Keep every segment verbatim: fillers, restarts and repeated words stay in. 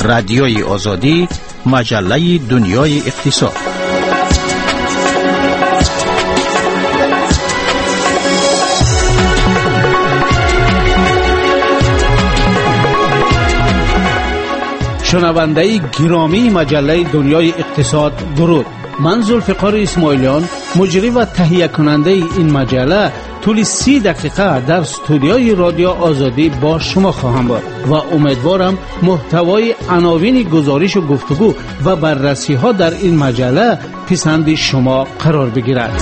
رادیوی آزادی، مجله دنیای اقتصاد. شنونده گرامی مجله دنیای اقتصاد، درود. من ذوالفقار اسماعیلیان، مجری و تهیه کننده این مجله، طول سی دقیقه در استودیوی رادیو آزادی با شما خواهم بود و امیدوارم محتوای عناوین گزارش و گفتگو و بررسی ها در این مجله پسند شما قرار بگیرد.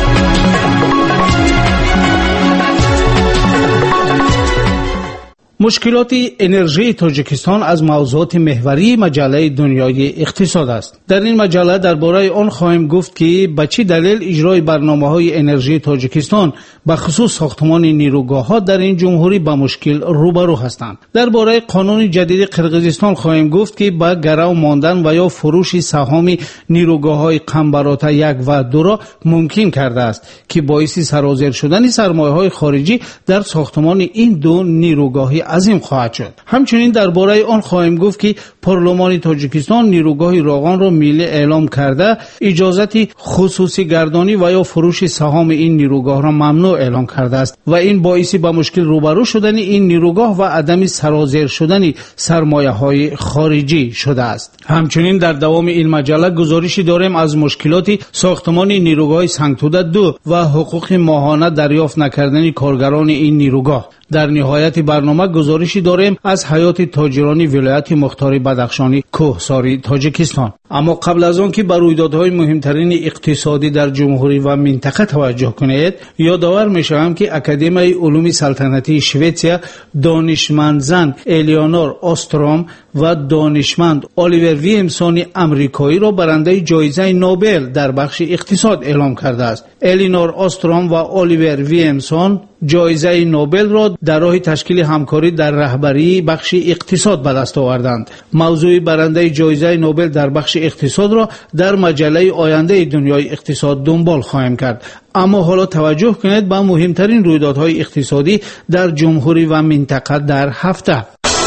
مشکلات انرژی تاجیکستان از موضوعات محوری مجله دنیای اقتصاد است. در این مجله درباره آن خواهیم گفت که به چه دلیل اجرای برنامه‌های انرژی تاجیکستان به خصوص ساختمان نیروگاه‌ها در این جمهوری با مشکل روبرو هستند. درباره قانون جدید قرقیزستان خواهیم گفت که با گرو ماندن و یا فروش سهام نیروگاه‌های قنبرات یک و دو را ممکن کرده است که باعث سرازیر شدن سرمایه‌های خارجی در ساختمان این دو نیروگاهی عظیم خواهد شد. همچنین درباره آن خواهیم گفت که پارلمان تاجیکستان نیروگاه راغان را ملی اعلام کرده، اجازت خصوصی گردانی و یا فروش سهام این نیروگاه را ممنوع اعلام کرده است و این باعث به مشکل روبرو شدن این نیروگاه و عدم سرازیر شدن سرمایه‌های خارجی شده است. همچنین در دوام این مجله گزارشی داریم از مشکلات ساختمان نیروگاه سنگتوده دو و حقوق ماهانه دریافت نکردن کارگران این نیروگاه. در نهایت برنامه گزارشی داریم از حیات تاجرانی ولایت مختار بدخشانی کوهساری تاجیکستان. اما قبل از آن که بر رویدادهای مهمترین اقتصادی در جمهوری و منطقه توجه کنید، یادآور می‌شوم که اکادمی علوم سلطنتی شوئیسریا دانشمند زن الیانور آستروم و دانشمند الیور ویلمسون امریکایی را برنده جایزه نوبل در بخش اقتصاد اعلام کرده است. الیانور آستروم و الیور ویلمسون جایزه نوبل را در راه تشکیل همکاری در رهبری بخش اقتصاد به دست آوردند. موضوع برنده جایزه نوبل در بخش اقتصاد را در مجله آینده دنیای اقتصاد دنبال خواهیم کرد. اما حالا توجه کنید به مهمترین رویدادهای اقتصادی در جمهوری و منطقه در هفته.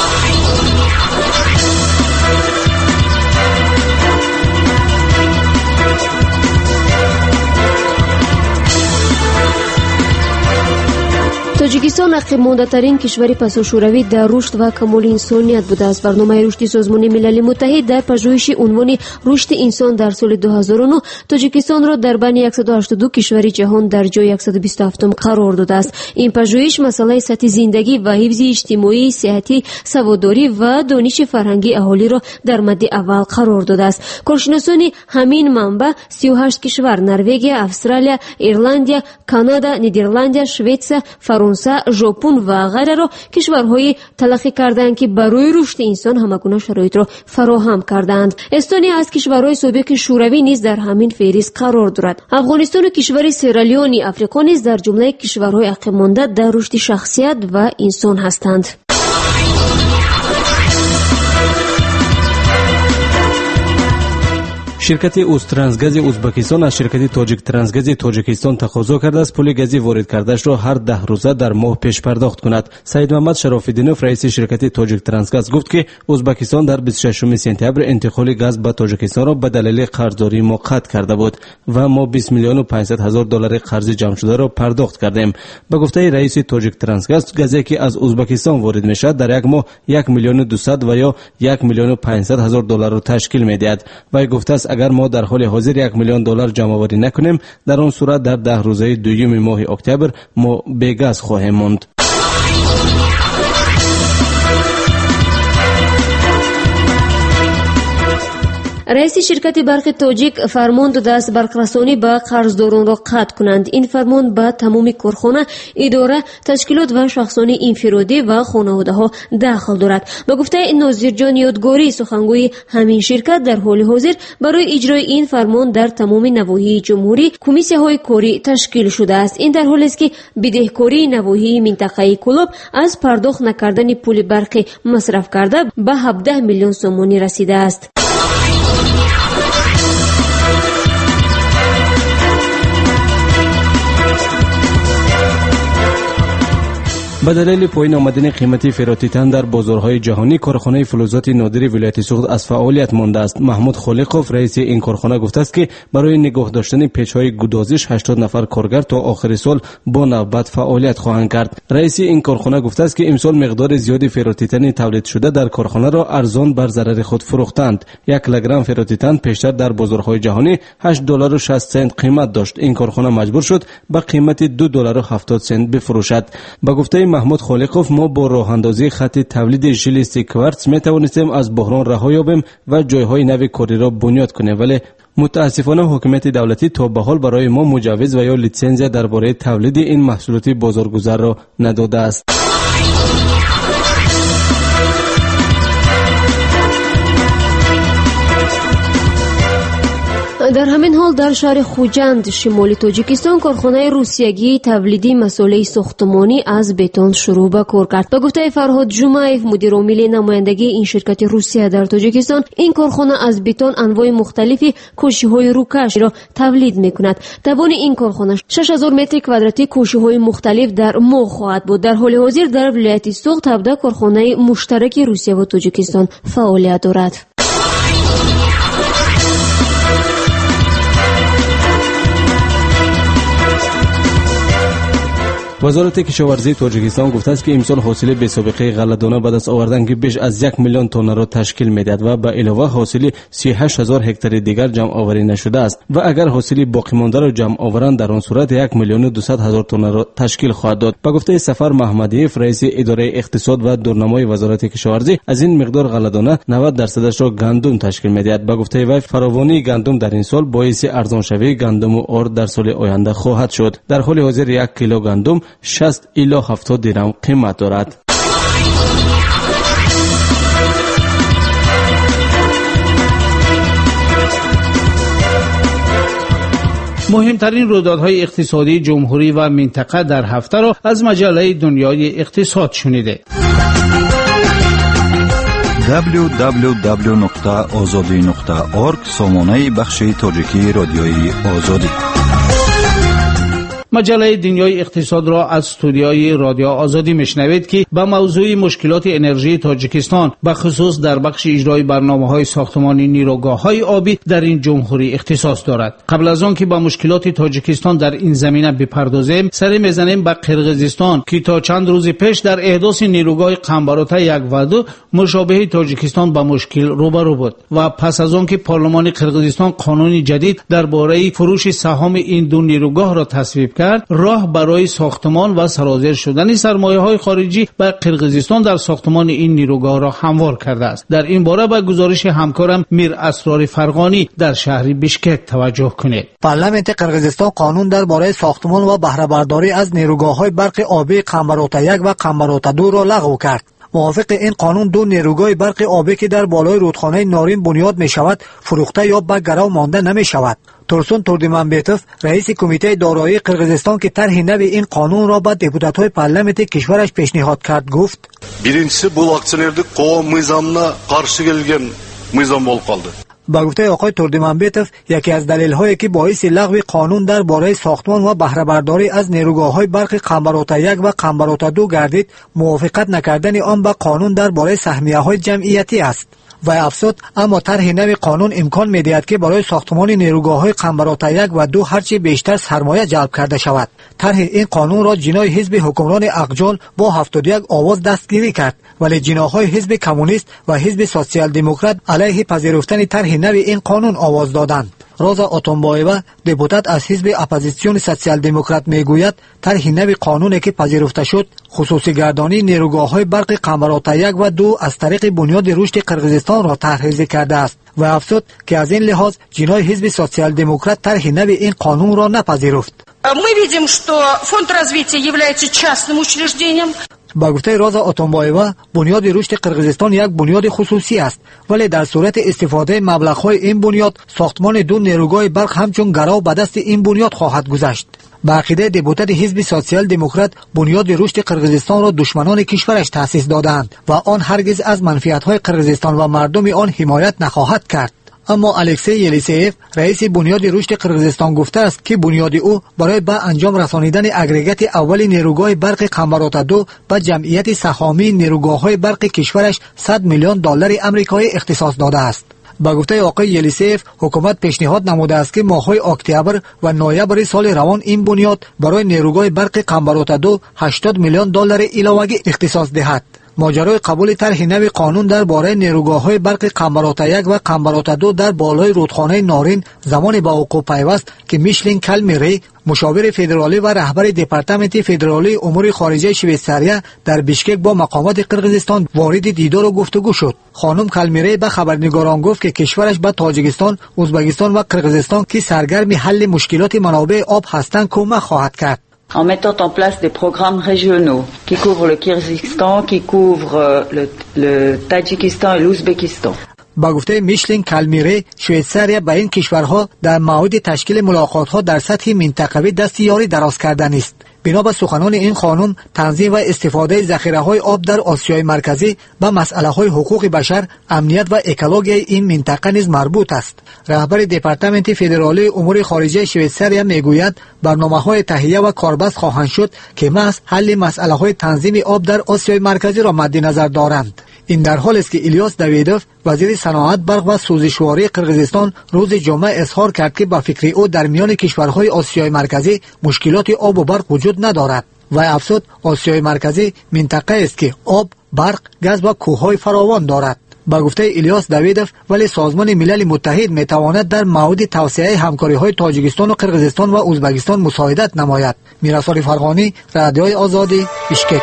تاجیکستان عقب مانده ترین کشور پساشوروی در رشد و کمال انسانیت بوده است. برنامه رشد سازمان ملل متحد در پژوهش عنوان رشد انسان در سال دو هزار و نه تاجیکستان را در بین صد و هشتاد و دو کشور جهان در جای صد و بیست و هفت قرار داده است. این پژوهش مسئله سطح زندگی و حفظ اجتماعی، صحتی، سواداری و دانش فرهنگی اهالی را در مد اول قرار داده است. کارشناسان همین منبع سی و هشت کشور نروژ، استرالیا، ایرلند، کانادا، نیدرلند، شوئیس، فرانسه، ژاپن و غیره را کشورهای تلقی کردند که برای رشد انسان همگونه شرایط را فراهم کردند. استونیا از کشورهای سابق شوروی نیز در همین فهرست قرار دارد. افغانستان و کشور سیرالیون افریقا نیز در جمله کشورهای عقب مانده در رشد شخصیت و انسان هستند. شرکت اوسترانسگاز ازبکستان از شرکت تاجیک ترانسگاز تاجیکستان تقاضا کرده است پول گازی وارد کردهش را هر ده روزه در ماه پیش پرداخت کند. سید محمد شراف‌الدینوف رئیس شرکت تاجیک ترانسگاز گفت که ازبکستان در بیست و ششم سپتامبر انتقال گاز به تاجیکستان را به دلیل قرضداری موقت کرده بود و ما بیست میلیون و پانصد هزار دلار قرض جمع شده را پرداخت کردیم. به گفته رئیس تاجیک ترانسگاز، گازی که از ازبکستان وارد میشود در یک ماه یک میلیون و دویست و یا یک میلیون و پانصد هزار دلار را تشکیل میدهد. و گفته است اگر ما در حال حاضر یک میلیون دلار جمع آوری نکنیم، در آن صورت در ده روزه دوم ماه اکتبر ما بی گاز خواهیم ماند. رئیس شرکت برق تاجیک فرمان داده است برقرسانی به قرضداران را قطع کنند. این فرمان به تمام کارخانه، اداره، تشکیلات و شخصان انفرادی و خانواده ها داخل دارد. به گفته ناظر جان یادگاری سخنگوی همین شرکت، در حال حاضر برای اجرای این فرمان در تمام نواحی جمهوری کمیسیه های کاری تشکیل شده است. این در حالی است که بدهکاری نواحی منطقه کلوب از پرداخت نکردن پول برق مصرف کرده به هفده میلیون سومانی رسیده است. به دلیل پایین آمدن قیمت فراتیتن در بازارهای جهانی، کارخانه فلزات نادری ولایت سوخت از فعالیت مانده است. محمود خالقوف رئیس این کارخانه گفته است که برای نگاه داشتن پیچ‌های گدازش هشتاد نفر کارگر تا آخر سال با نوبت فعالیت خواهند کرد. رئیس این کارخانه گفته است که امسال مقدار زیادی فراتیتن تولید شده در کارخانه را ارزان بر ضرر خود فروختند. یک کیلوگرم فراتیتن پیشتر در بازارهای جهانی هشت دلار و شصت سنت قیمت داشت. این کارخانه مجبور شد به قیمت دو دلار و هفتاد سنت بفروشد. با گفته محمود خالقوف، ما با راه اندازی خط تولید ژل کوارتز می توانستیم از بحران رها یابیم و جایهای نو کاری را بنیاد کنیم، ولی متاسفانه حکومت دولتی تا به حال برای ما مجوز و یا لیسانس درباره تولید این محصولات بازارگذار را نداده است. در همین حال در شهر خوجند شمال تاجیکستان کارخانه روسیگی تولیدی مساله ساختمانی از بتون شروع به کار کرد. به گفته فرهاد جمعیف، مدیر عامل نمایندگی این شرکت روسیه در تاجیکستان، این کارخانه از بتون انواع مختلفی کوشی‌های روکش را تولید می‌کند. توان این کارخانه شش هزار متر کوادراتی کوشی‌های مختلف در ماه خواهد بود. در حال حاضر در ولایت سوخت هفده کارخانه مشترک روسیه و تاجیکستان فعالیت دارد. وزارت کشاورزی تاجیکستان گفته است که امسال حاصل بی سابقه غله‌دانه به دست آوردن که بیش از یک میلیون تن را تشکیل می‌دهد و به علاوه حاصل سی و هشت هزار هکتار دیگر جمع آوری نشده است و اگر حاصل باقی مانده را جمع آورند در آن صورت یک میلیون و دویست هزار تن را تشکیل خواهد داد. به گفته سفر محمدیف، رئیس اداره اقتصاد و دورنمای وزارت کشاورزی، از این مقدار غله‌دانه نود درصدش را گندم تشکیل می‌دهد. به گفته وی فراوانی گندم در این سال باعث ارزان شوی گندم و آرد در سال آینده خواهد شد. در حال حاضر یک کیلو گندم شصت الی هفتاد درم قیمت دارد. مهمترین رویدادهای اقتصادی جمهوری و منطقه در هفته را از مجله دنیای اقتصاد شنیده. دبلیو دبلیو دبلیو نقطه آزادی نقطه اورگ سامانه بخش تاجیکی رادیوی آزادی. مجله دنیای اقتصاد را از استودیوی رادیو آزادی میشنوید که به موضوع مشکلات انرژی تاجیکستان به خصوص در بخش اجرای برنامه‌های ساختمانی نیروگاه‌های آبی در این جمهوری اختصاص دارد. قبل از آن که با مشکلات تاجیکستان در این زمینه بپردازیم، سری میزنیم به قرقیزستان که تا چند روز پیش در احداث نیروگاه قنبراتا یک و دو مشابه تاجیکستان با مشکل روبرو بود و پس از آن که پارلمان قرقیزستان قانون جدید درباره فروش سهام این دو نیروگاه را تصویب کرد، راه برای ساختمان و سرازیر شدن سرمایه‌های خارجی به قرقیزستان در ساختمان این نیروگاه را هموار کرده است. در این باره به گزارش همکارم میر اسرار فرغانی در شهر بیشکک توجه کنید. پارلمان قرقیزستان قانون درباره ساختمان و بهره برداری از نیروگاه‌های برق آبی قنبراتا یک و قنبراتا دو را لغو کرد. موافق این قانون دو نیروگاه برق آبی که در بالای رودخانه نارین بنیاد می شود فروخته یا به گرو مانده نمی شود. تورسون توردیمانبیتوف، رئیس کمیته دارایی قرقیزستان که طرح نو این قانون را به دپوتات‌های پارلمانت کشورش پیشنهاد کرد، گفت: Birinchisi bu aksiyalardagi qonun nizomuna qarshi kelgan nizom bo'lib qoldi. با گفته آقای توردیمانبیتوف، یکی از دلایلی که باعث لغو قانون درباره ساختمان و بهره برداری از نیروگاه‌های برق قنبراتا یک و قنبراتا دو گردید موافقت نکردن آن با قانون درباره سهمیه‌های جمعیتی است. و افزود اما طرح نو قانون امکان می‌دهد که برای ساختمان نیروگاه‌های قنبراتا یک و دو هرچی بیشتر سرمایه جلب کرده شود. طرح این قانون را جناح حزب حکمران اقجال با هفتاد و یک آواز دستگیری کرد، ولی جناح‌های حزب کمونیست و حزب سوسیال دموکرات علیه پذیرفتن طرح نو این قانون آواز دادند. روزا اتومبایوا، دپوتات از حزب اپوزیسیون سوسیال دموکرات میگوید طرح نو قانونی که پذیرفته شد خصوصی گردانی نیروگاه‌های برق قنبراتا یک و دو از طریق بنیاد رشد قرقیزستان را طرح کرده است و افزود که از این لحاظ جناح حزب سوسیال دموکرات طرح نو این قانون را نپذیرفت. Мы видим, что фонд развития является частным учреждением. با گفته روزا اتومبایوا، بنیاد رشد قرقیزستان یک بنیاد خصوصی است، ولی در صورت استفاده مبلغ‌های این بنیاد ساختمان دو نیروگاه برق همچون گرو به دست این بنیاد خواهد گذشت. با عقیده دپوتات حزب سوسیال دموکرات، بنیاد رشد قرقیزستان را دشمنان کشورش تأسیس دادند و آن هرگز از منفعت‌های قرقیزستان و مردم آن حمایت نخواهد کرد. اما الکسی یلیسیف رئیس بنیاد رشد قرقیزستان گفته است که بنیاد او برای به انجام رسانیدن اگریگات اول نیروگاه برق قنبرات دو به جمعیت سهامی نیروگاه‌های برق کشورش صد میلیون دلار آمریکایی اختصاص داده است. با گفته آقای یلیسیف، حکومت پیشنهاد نموده است که ماه‌های اکتبر و نوامبر سال روان این بنیاد برای نیروگاه برق قنبرات دو هشتاد میلیون دلار علاوگی اختصاص دهد. ماجرای قبول طرح نوی قانون درباره نیروگاه‌های برق قنبرات یک و قنبرات دو در بالای رودخانه نارین زمان با وقوع پیوست که میشلین کلمیری، مشاور فدرالی و رهبر دپارتمنت فدرالی امور خارجه شویتزاریا در بیشکک با مقامات قرقیزستان وارد دیدار و گفتگو شد. خانم کلمیری به خبرنگاران گفت که کشورش به تاجیکستان، ازبکستان و قرقیزستان که سرگرم حل مشکلات منابع آب هستند کمک خواهد کرد. En mettant en place des programmes régionaux qui couvrent le Kyrgyzstan, qui couvrent le, le Tadjikistan et l'Ouzbékistan. با گفته میشلین کلمیری، شویتزاریا به این کشورها در موعد تشکیل ملاقات‌ها در سطح منطقوی دست یاری دراز کردن است. بنا به سخنان این خانم، تنظیم و استفاده ذخیره‌های آب در آسیای مرکزی به مسئله‌های حقوق بشر، امنیت و اکولوژی این منطقه نیز مربوط است. رهبر دپارتمنت فدرالی امور خارجه شویتزاریا میگوید برنامه‌های تهیه و کاربست خواهند شد که محض حل مسئله‌های تنظیم آب در آسیای مرکزی را مد نظر دارند. این در حالی است که الیاس دویدوف، وزیر صنعت، برق و سوزشواری قرقیزستان، روز جمعه اظهار کرد که با فکر او در میان کشورهای آسیای مرکزی مشکلات آب و برق وجود ندارد و افزود آسیای مرکزی منطقه است که آب، برق، گاز و کوههای فراوان دارد. با گفته الیاس دویدوف، ولی سازمان ملل متحد میتواند در مورد توسعه همکاری‌های تاجیکستان و قرقیزستان و ازبکستان مساعدت نماید. میرسال فرغانی، رادیوی آزادی، بیشکک.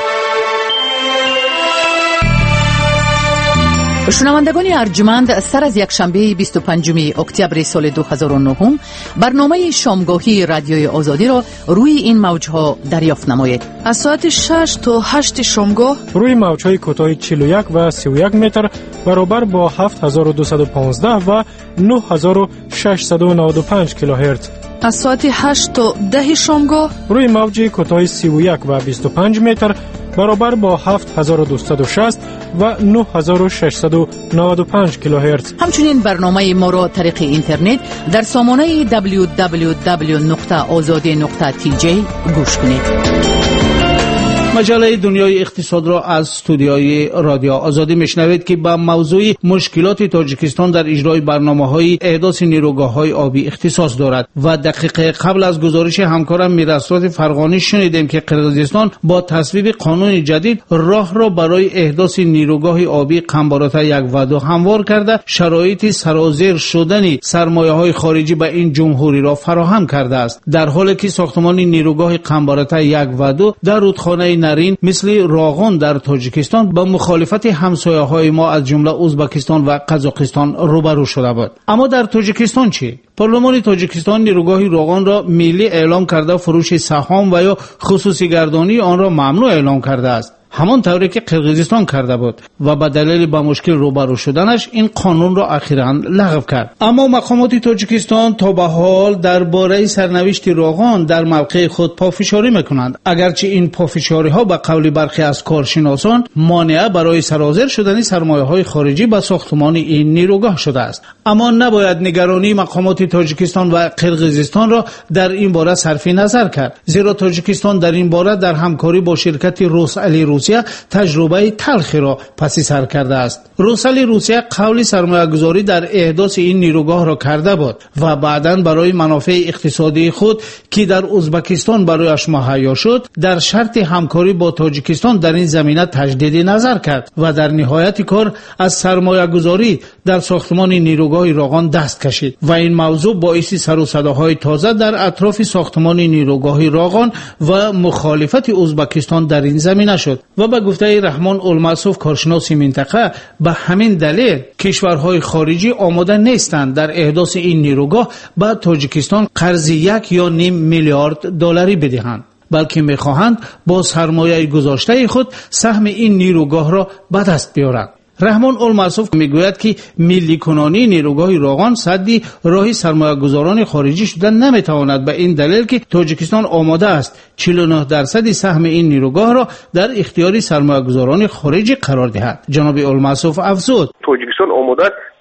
شنوندگان ارجمند، سر از یک شنبه بیست و پنجم اکتبر سال دو هزار و نه برنامه شامگاهی رادیوی آزادی را روی این موجها دریافت نمایید. از ساعت شش تا هشت شامگاه روی موجهای کوتاه چهل و یک و سی و یک متر برابر با هفت هزار و دویست و پانزده و نه هزار و ششصد و نود و پنج کیلوهرتز. از ساعت هشت تا ده شامگاه روی موج کوتاه سی و یک و بیست و پنج متر برابر با هفت هزار و دویست و شصت و نه هزار و ششصد و نود و پنج کیلوهرتز. همچنین برنامه ما را طریق اینترنت در سامانه دبلیو دبلیو دبلیو نقطه آزادی نقطه تی جی گوش کنید. مجله دنیای اقتصاد را از استودیوی رادیو آزادی میشنوید که با موضوع مشکلات تاجیکستان در اجرای برنامه‌های احداث نیروگاه‌های آبی اختصاص دارد و دقیقه قبل از گزارش همکارم میرسات فرغانی شنیدیم که قرقیزستان با تصویب قانون جدید راه را برای احداث نیروگاه آبی قنبرات یک و دو هموار کرده شرایط سرازیر شدن سرمایه‌های خارجی به این جمهوری را فراهم کرده است، در حالی که ساختمان نیروگاه قنبرات یک و دو در رودخانه نارین مثل راغون در تاجیکستان با مخالفت همسایه‌های ما از جمله ازبکستان و قزاقستان روبرو شده بود. اما در تاجیکستان چی؟ پارلمان تاجیکستان نیروگاه راغون را ملی اعلام کرده، فروش سهام و یا خصوصی گردانی آن را ممنوع اعلام کرده است، همان طوری که قرقیزستان کرده بود و به دلیل با مشکل روبرو شدنش این قانون را اخیراً لغو کرد. اما مقامات تاجیکستان تا به حال درباره سرنوشت راغون در موقع خود پافشاری میکنند، اگرچه این پافشاری ها به قول برخی از کارشناسان مانع برای سرازیر شدن سرمایه های خارجی به ساختمان این نیروگاه شده است. اما نباید نگرانی مقامات تاجیکستان و قرقیزستان را در این باره صرف نظر کرد، زیرا تاجیکستان در این باره در همکاری با شرکت روسالی روسیه تجربه تلخی را پس سر کرده است. روسالی روسیه قول سرمایه‌گذاری در احداث این نیروگاه را کرده بود و بعداً برای منافع اقتصادی خود که در ازبکستان برایش مهیا شد در شرط همکاری با تاجیکستان در این زمینه تجدید نظر کرد و در نهایت کار از سرمایه‌گذاری در ساختمان نیروگاه راغون دست کشید و این موضوع باعث سر و صداهای تازه در اطراف ساختمان نیروگاه راغون و مخالفت ازبکستان در این زمینه شد و به گفته رحمان المعصوف کارشناس منطقه به همین دلیل کشورهای خارجی آماده نیستند در احداث این نیروگاه به تاجیکستان قرض یک یا نیم میلیارد دلاری بدهند، بلکه میخواهند با سرمایه گذاشته خود سهم این نیروگاه را به دست بیارند. رحمان المعصوف میگوید که ملی کنانی نیروگاه راغون سدی راهی سرمایه گذاران خارجی شدن نمیتواند به این دلیل که تاجیکستان آماده است چهل و نه درصد سهم این نیروگاه را در اختیار سرمایه گذاران خارجی قرار دهد. جناب المعصوف افزود تاجیکستان آماده است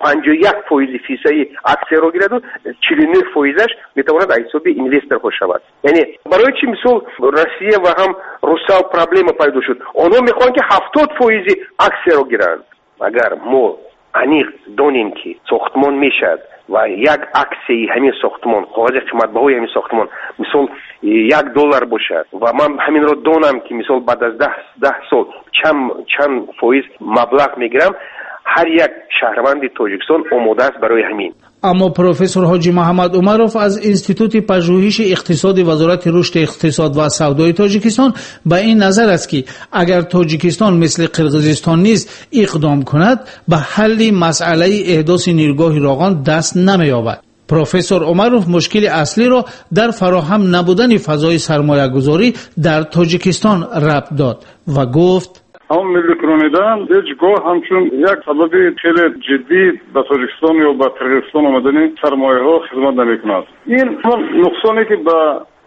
پنجاه و یک فیصد فیصدی اکسیه را گیرد و چهل و نه فیصدش میتواند در حساب اینوستر خود شود. یعنی برای چی مثال روسیه و هم روسا پرابلم پیدا شد، آنها میخوان که هفتاد فیصد اکسیه را گیرند. اگر ما انیق دانیم که ساختمان میشد و یک اکسی همین ساختمان کاغذ قیمت بهای همین ساختمان مثال یک دلار باشد و من همین را دانم که مثال بعد از ده, ده سال چند, چند فایز مبلغ میگیرم، هر یک شهروند تاجیکستان آماده است برای همین. اما پروفسور حاجی محمد عمروف از انستیتوت پژوهش اقتصاد وزارت رشد اقتصاد و سودای تاجیکستان به این نظر است که اگر تاجیکستان مثل قرقیزستان نیز اقدام کند به حل مسئله احداث نیروگاه راغان دست نمی‌یابد. پروفسور عمروف مشکل اصلی را در فراهم نبودن فضای سرمایه‌گذاری در تاجیکستان ربط داد و گفت هم ملی کرانیدن هیچگاه همچون یک سبب خیلی جدی به تاجیکستان یا به قرقیزستان آمدن سرمایه ها خدمت نمی‌کند. این نقصانی که به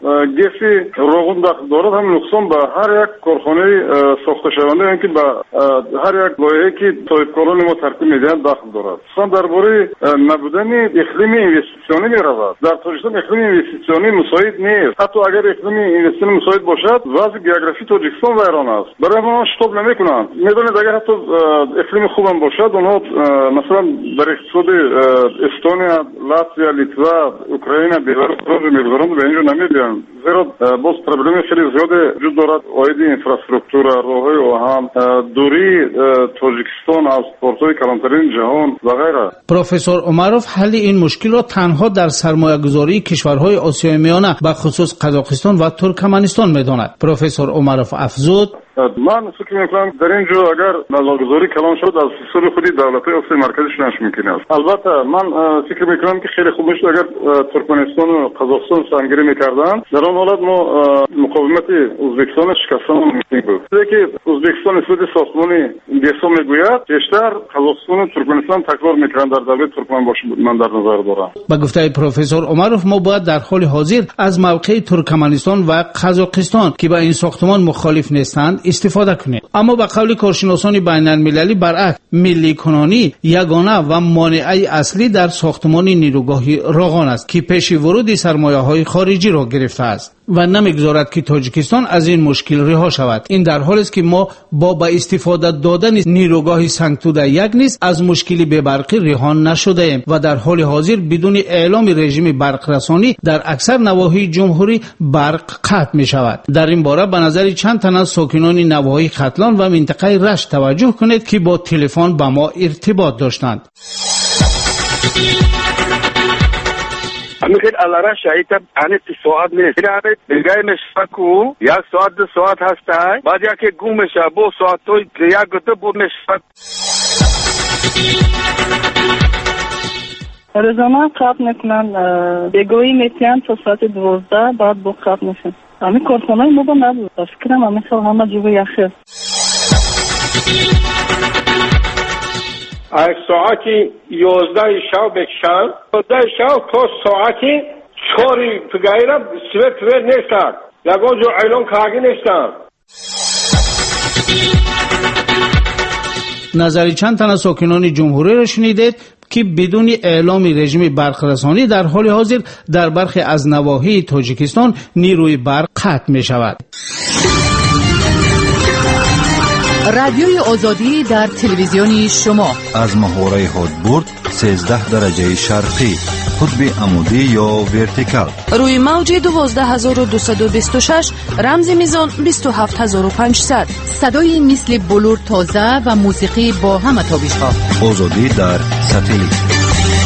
گسی روغن دارد هم نقصان به هر یک کارخانه ساخته شونده یعنی که به هر یک لایحه‌ای که صاحبکاران ما ترتیب میدهند دخل دارد. خصوصا درباره نبودن اقلیم اینوستیسیونی میرود. در تاجیکستان اقلیم اینوستیسیونی مساعد نیست. حتی اگر اقلیم اینوستیسیونی مساعد باشد وضع گئوگرافی تاجیکستان ویران است. برای ما شتاب نمیکنند. میدونید اگر حتی اقلیم خوبم باشد اونها مثلا در اقتصاد استونیا، لاتویا، لیتوا، اوکراین، بلاروس، میلگورند به اینجا نمی‌آیند. زیرا باز پروبلم خیلی زیاد وجود دارد. عاید اینفراستراکتور، راههای آهن، دوری تاجیکستان از پورت‌های کلانترین جهان و غیره. پروفسور عمروف حل این مشکل را تنها در سرمایه‌گذاری کشورهای آسیای میانه به خصوص قزاقستان و ترکمنستان می‌داند. پروفسور عمروف افزود من فکر میکنم در اینجا اگر نظارگذاری کلان شد از سر خودی دولت‌های آسیای مرکزی شدنش ممکن است. البته من فکر میکنم که خیلی خوب میشد اگر ترکمنستان و قزاقستان سنگری میکردن. در آن حالت ما مقاومت ازبکستان شکستن ممکن بود. چیزی که ازبکستان نسبت ساختمانی دیسا میگوید بیشتر قزاقستان و ترکمنستان تکرار میکنند در دولت ترکمن باشه من در نظر دارم. با گفته پروفسور عمروف ما باید در حال حاضر از موقع ترکمنستان و قزاقستان که با این ساختمان مخالف نیستند استفاده کنیم. اما به قول کارشناسان بین المللی برعکس ملی کنانی یگانه و مانع اصلی در ساختمان نیروگاه راغان است که پیش ورود سرمایه‌های خارجی را گرفته است و نمیگذارد که تاجیکستان از این مشکل رها شود. این در حالی است که ما با به استفاده دادن نیروگاه سنگتوده یک نیز از مشکلی به برقی رها نشده ایم و در حال حاضر بدون اعلام رژیم برق رسانی در اکثر نواحی جمهوری برق قطع می شود. در این باره به نظر چند تن از ساکنان نواحی ختلان و منطقه رشت توجه کنید که با تلفن با ما ارتباط داشتند. میخواد الان شاید انت ساعت نیست. این دیگه مشفکو یک ساعت دو ساعت هسته. بعد یکی گم میشه با ساعت توی یک دو بود مشفک. روزانه قطع میکنن. بگویی میتین تا ساعت دوازده بعد با قطع میشن. همین کارخانه ما با نبود. فکرم همین سال همه جوی یخه. از ساعتی یازده شب بکشن یازده شب تا ساعتی چهاری پگیرم سویت پویر نیستن یکان جو اعلان کاغی نیستن. نظری چند تن از ساکنان جمهوری را شنیدید که بدون اعلام رژیم برق رسانی در حال حاضر در برخی از نواحی تاجیکستان نیروی برق قطع می شود. رادیوی آزادی در تلویزیونی شما از محوره هادبورد سیزده درجه شرقی قطب عمودی یا ورتیکال روی موج دوازده هزار و دویست و بیست و شش رمز میزان بیست و هفت هزار و پانصد. صدای مثل بلور تازه و موسیقی با همه تابش ها. آزادی در ساتلیت.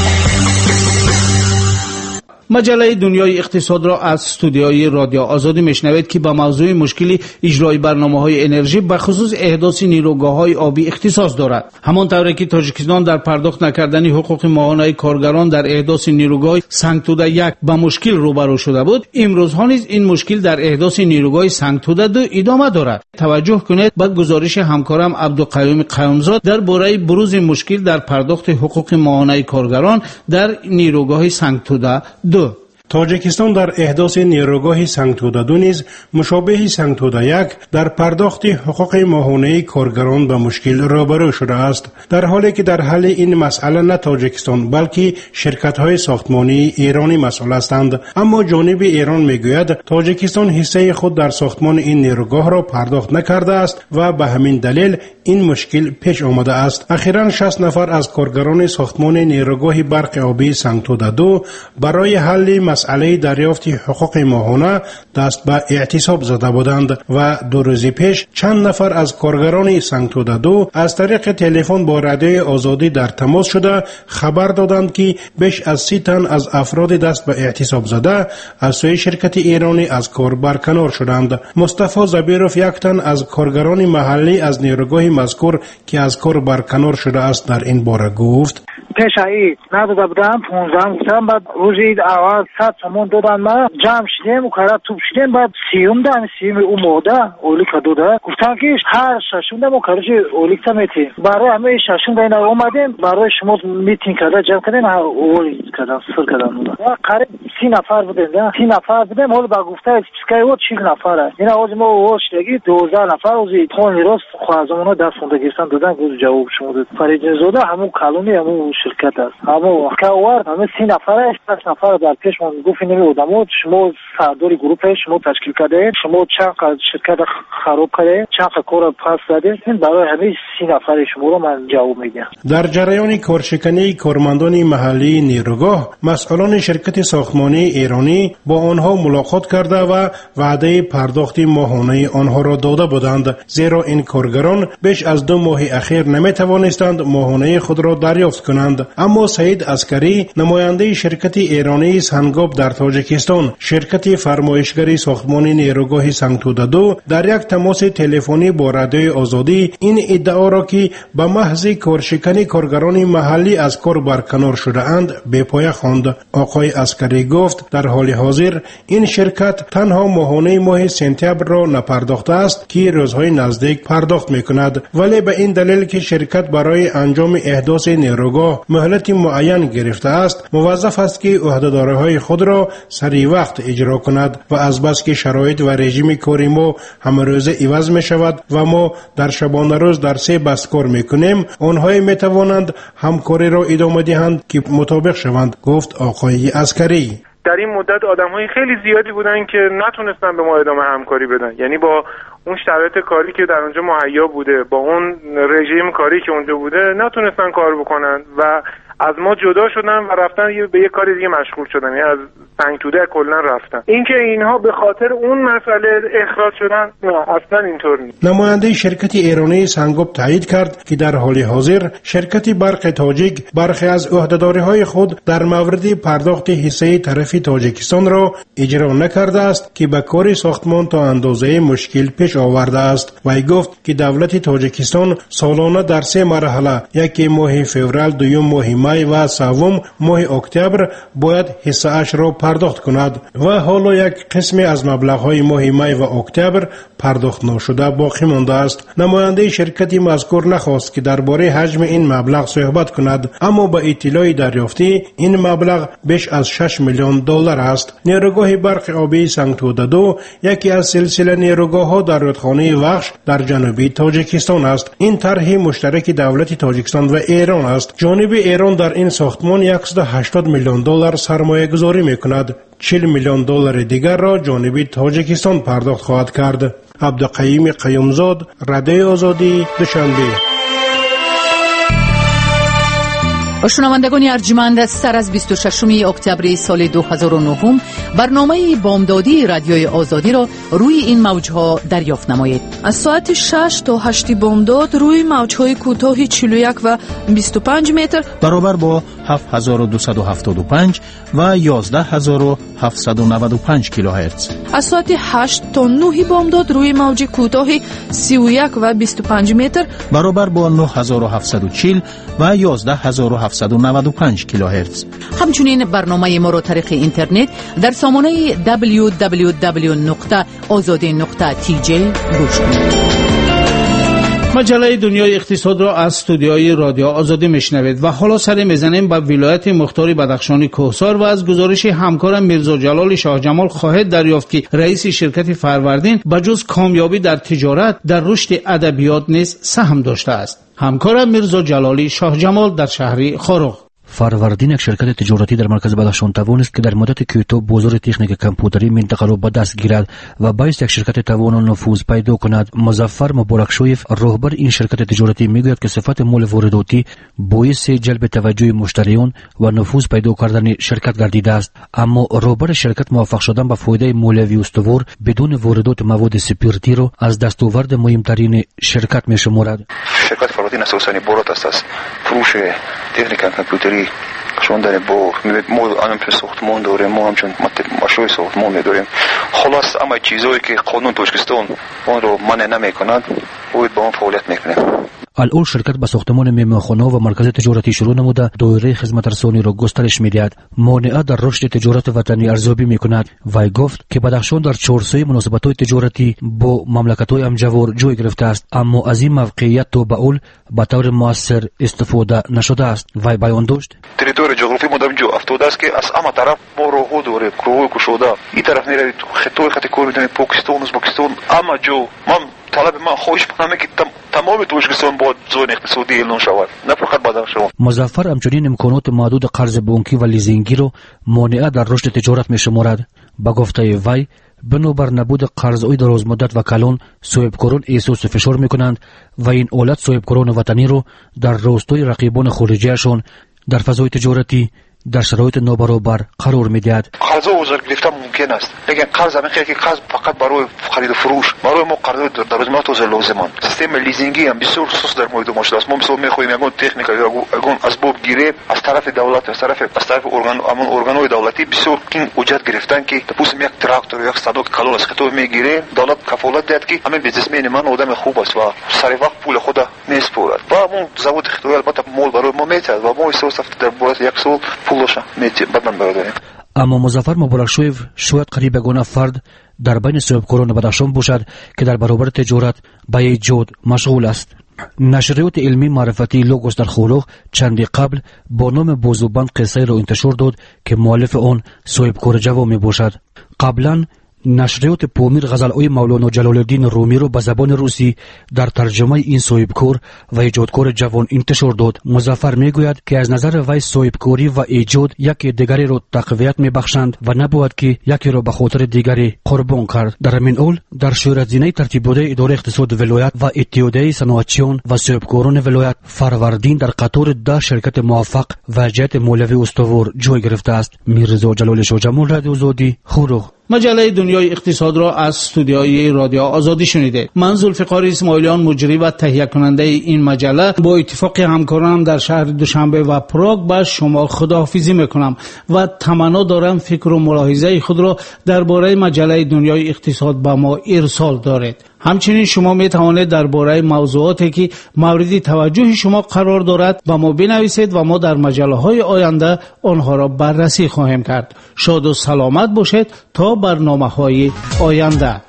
مجله دنیای اقتصاد را از استودیوی رادیو آزادی میشنوید که با موضوع مشکل اجرای برنامه‌های انرژی به خصوص احداث نیروگاه‌های آبی اختصاص دارد. همانطور که تاجیکستان در پرداخت نکردن حقوق ماهانه کارگران در احداث نیروگاه سنگتوده یک با مشکل روبرو شده بود، امروز ها نیز این مشکل در احداث نیروگاه سنگتوده دو ادامه دارد. توجه کنید به گزارش همکارم عبدالقیوم قیومزاد درباره بروز مشکل در پرداخت حقوق ماهانه کارگران در نیروگاه سنگتوده دو. تاجیکستان در احداث نیروگاه سنگتوده دو نیز مشابه سنگتوده یک در پرداخت حقوق ماهانه کارگران به مشکل روبرو شده است، در حالی که در حل این مسئله نه تاجیکستان بلکه شرکت‌های ساختمانی ایرانی مسئول هستند. اما جانب ایران میگوید تاجیکستان حصه خود در ساختمان این نیروگاه را پرداخت نکرده است و به همین دلیل این مشکل پیش آمده است. اخیراً شصت نفر از کارگران ساختمان نیروگاه برق آبی سنگتوده دو برای حل مسئله دریافت حقوق ماهانه دست به اعتصاب زده بودند و دو روز پیش چند نفر از کارگران سنگتوده دو از طریق تلفن با رادیوی آزادی در تماس شده خبر دادند که بیش از سی تن از افراد دست به اعتصاب زده از سوی شرکت ایرانی از کار برکنار شدند. مصطفی زبیروف یک تن از کارگران محلی از نیروگاه مذکور که از کار برکنار شده است در این باره گفت: پیش ای نداده بودم پونزده گفتم، بعد روزی اول صد تومان دادن، ما جمع شدیم و کارا توپ شدیم، بعد سیوم دادن سیوم اون موده اولیک داده گفتن که هر ششم دم و کارش اولیک تمیتی برای همه ششم دینا اومدیم برای شما میتینگ کرده جمع کردیم اولیک کردن سر کردن و قریب سی نفر بودیم سی نفر بودیم. حالا با گفته اسکای و چهل نفره اینا از ما اول شدگی دوازده نفر از تون راست خوازمون دست مونده دادن گفت جواب شما داد فرید زاده همون کالونی همون شرکت است همون کاور همه سی نفره هشت نفر در پیش من گفت اینو آدمو شما سرداری گروه شما تشکیل کرده، شما چند شرکت خراب کرده، چند کار پاس داده، برای همه سی نفر شما رو من جواب میدم. در جریان کارشکنی کارمندان محلی نیروگاه مسئولان شرکت ساختمانی ایرانی با آنها ملاقات کرده و وعده پرداخت ماهانه آنها را داده بودند، زیرا این کارگران بیش از دو ماه اخیر نمی توانستند ماهانه خود را دریافت کنند. اما سعید عسکری نماینده شرکت ایرانی سنگاب در تاجیکستان شرکت فرمایشگری ساختمان نیروگاه سنگتوده دو در یک تماس تلفنی با رادیوی آزادی این ادعا را که به محض کارشکنی کارگران محلی از کار برکنار شده اند بے پایه خواند. آقای عسکری گفت در حال حاضر این شرکت تنها ماهانه ماه سپتامبر را نپرداخته است که روزهای نزدیک پرداخت میکند، ولی به این دلیل که شرکت برای انجام احداث نیروگاه مهلت معین گرفته است موظف است که عهدهدارهای خود را سریع وقت اجرا کند و از بس که شرایط و رژیم کاری ما همه روزه عوض می شود و ما در شبانه روز در سه بست کار می کنیم، آنها می توانند همکاری را ادامه دهند که مطابق شوند، گفت آقای عسکری. در این مدت آدم‌های خیلی زیادی بودن که نتونستن به ما ادامه همکاری بدن، یعنی با اون شرایط کاری که در اونجا مهیا بوده، با اون رژیم کاری که اونجا بوده نتونستن کار بکنن و از ما جدا شدن و رفتن به یه کار دیگه مشغول شدن، یعنی از سنگتوده کلا رفتن. اینکه اینها به خاطر اون مسئله اخراج شدن نه، اصلا اینطور نیست. نماینده شرکت ایرانی سنگاب تایید کرد که در حال حاضر شرکت برق تاجیک برخی از عهدهداری‌های خود در مورد پرداخت حصه طرف تاجیکستان را اجرا نکرده است که به کار ساختمان تا اندازه مشکل پیش آورده است. وی گفت که دولت تاجیکستان سالانه در سه مرحله، یکی ماه فوریه، دوم ماه می و سوم ماه اکتبر باید حصه اش را پرداخت کند و حالا یک قسم از مبلغ‌های ماه می و اکتبر پرداخت نشده باقی مانده است. نماینده شرکت مذکور نخواست که درباره حجم این مبلغ صحبت کند، اما با اطلاع دریافتی این مبلغ بیش از شش میلیون دلار است. نیروگاه برق آبی سنگتوده دو یکی از سلسله نیروگاه‌ها در رودخانه وخش در جنوب تاجیکستان است. این طرح مشترک دولت تاجیکستان و ایران است. جانب ایران در این ساختمان صد و هشتاد میلیون دلار سرمایه گذاری میکند. چهل میلیون دلار دیگر را جانب تاجیکستان پرداخت خواهد کرد. عبدالقیوم قیومزاد، رادیوی آزادی، دوشنبه. شنوندگان ارجمند، سر از بیست و ششم اکتبر سال دو هزار و نه برنامه بامدادی رادیوی آزادی را روی این موجها دریافت نمایید. از ساعت شش تا هشت بامداد روی موجهای کوتاه چهل و یک و بیست و پنج متر برابر با هفت هزار و دویست و هفتاد و پنج و یازده هزار و هفتصد و نود و پنج کیلوهرتز. از ساعت هشت تا نه بامداد روی موج کوتاه سی و یک و بیست و پنج متر برابر با نه هزار و هفتصد و چهل و یازده هزار و هفتصد و نود و پنج کیلوهرتز. همچنین برنامه ما را طریق اینترنت در سامانه دبلیو دبلیو دبلیو نقطه آزادی نقطه تی جی گوش کنید. مجله دنیای اقتصاد را از استودیوی رادیو آزادی میشنوید و حالا سری میزنیم به ولایت مختار بدخشان کوهسار و از گزارش همکارم میرزا جلال شاه جمال خواهد دریافت که رئیس شرکت فروردین بجز کامیابی در تجارت در رشد ادبیات نیز سهم داشته است. همکارم میرزا جلالی شاه جمال در شهر خارق. فروردین یک شرکت تجارتی در مرکز بدخشان توانست که در مدت کوتاه بازار تکنیک کامپیوتری منطقه را به دست گیرد و باعث یک شرکت توان نفوذ پیدا کند. مظفر مبارکشویف رهبر این شرکت تجارتی میگوید که صفت مال وارداتی باعث جلب توجه مشتریان و نفوذ پیدا کردن شرکت گردیده است، اما رهبر شرکت موفق شدن به فایده مالیوی استوار بدون واردات مواد سپیرتی را از دستاورد مهمترین شرکت میشمارد. شرکت فروردین اساساً عبارت است از فروش تکنیک کامپیوتری شوندن با ما الان پر ساختمان داریم، ما همچون مشروع ساختمان می‌داریم. خلاص اما چیزایی که قانون تاجیکستان آن رو منع نمی‌کند باید با آن فعالیت می‌کنیم. الان شرکت به ساختمان میمانخانه و مرکز تجارتی شروع نموده دایره خدمت رسانی را گسترش می‌دهد. مانع در رشد تجارت وطنی ارزیابی می‌کند. وی گفت که بدخشان در چهارسوی مناسبت‌های تجارتی با مملکت‌های همجوار جای گرفته است، اما از این موقعیت تا به اول به طور مؤثر استفاده نشده است. وی بیان داشت: تریتوری جغرافی ما در اینجا افتاده است که از اما طرف ما راهو داریم، راهو گشوده. این طرف می‌روید خطای خط کار می‌کنید پاکستان، ازبکستان، اما جو من طلب من خواهش می‌کنم که تمام تاجیکستان با زون اقتصادی اعلان شود، نه فقط بدخشان. مظفر همچنین امکانات محدود قرض بانکی و لیزینگی را مانع در رشد تجارت می‌شمارد. با گفته وی بنابر نبود قرض‌های دراز مدت و کلان صاحبکاران احساس فشار می‌کنند و این حالت صاحبکاران وطنی را در راستای رقیبان خارجیشان در فضای تجارتی در شرایط نابرابر قرار می‌دهد. قرض اوزار گرفتن ممکن است، لیکن قرض همین که قرض فقط برای خرید و فروش، برای ما قرض در دراز مدت اوزار لازمند. سیستم لیزینگی هم بسیار خصوص در مورد ما است. ما مثلا می‌خوایم یگان تکنیک یگان اسباب گیری از طرف دولت، از طرف از طرف ارگان امن ارگان‌های دولتی بسیار کین اوجت گرفتن که تپوسم یک تراکتور یک صدوق کالون از خطو میگیره، دولت کفالت داد که همین بیزنسمن من آدم خوب است و سر وقت پول خود میسپارد. و اون زواد خطو البته مول برای ما میتاد و ما احساس افت در باز یک سال پولش میتیم بدن برادریم. اما مظفر مبارکشویف شاید قریب یگانه فرد در بین صاحبکاران بدخشان باشد که در برابر تجارت به ایجاد مشغول است. نشریات علمی معرفتی لوگوس در خارق چندی قبل با نام بازوبند قصه را انتشار داد که مؤلف آن صاحبکار جوان می باشد. قبلا نشریات پامیر غزل‌های مولانا جلال الدین رومی را به زبان روسی در ترجمه این صاحبکار و ایجادکار جوان انتشار داد. مظفر میگوید که از نظر وی صاحبکاری و ایجاد یکی دیگری را تقویت میبخشند و نباید که یکی را به خاطر دیگری قربان کرد. در همین حال در شورت‌زینه ترتیب داده اداره اقتصاد ولایت و اتحادیه صنعتچیان و صاحبکاران ولایت فروردین در قطار ده شرکت موفق و جهت مولوی استوار جای گرفته است. میرزا جلال شاه جمال رادیو آزادی خارق. مجله دنیای اقتصاد را از استودیوی رادیو آزادی شنیده. من ذوالفقار اسماعیلیان مجری و تهیه کننده این مجله با اتفاق همکارانم در شهر دوشنبه و پراگ با شما خداحافظی میکنم و تمنا دارم فکر و ملاحظه خود را درباره مجله دنیای اقتصاد با ما ارسال دارید. همچنین شما می توانید درباره موضوعاتی که مورد توجه شما قرار دارد با ما بنویسید و ما در مجله‌های آینده آنها را بررسی خواهیم کرد. شاد و سلامت باشید تا برنامه‌های آینده.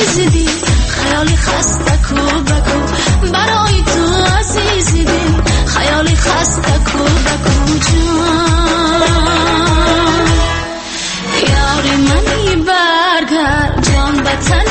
عزیز دل خیالی خسته کو بکو برای تو عزیز دل خیالی خسته کو بکو جان یاری منی برگرد جان بتن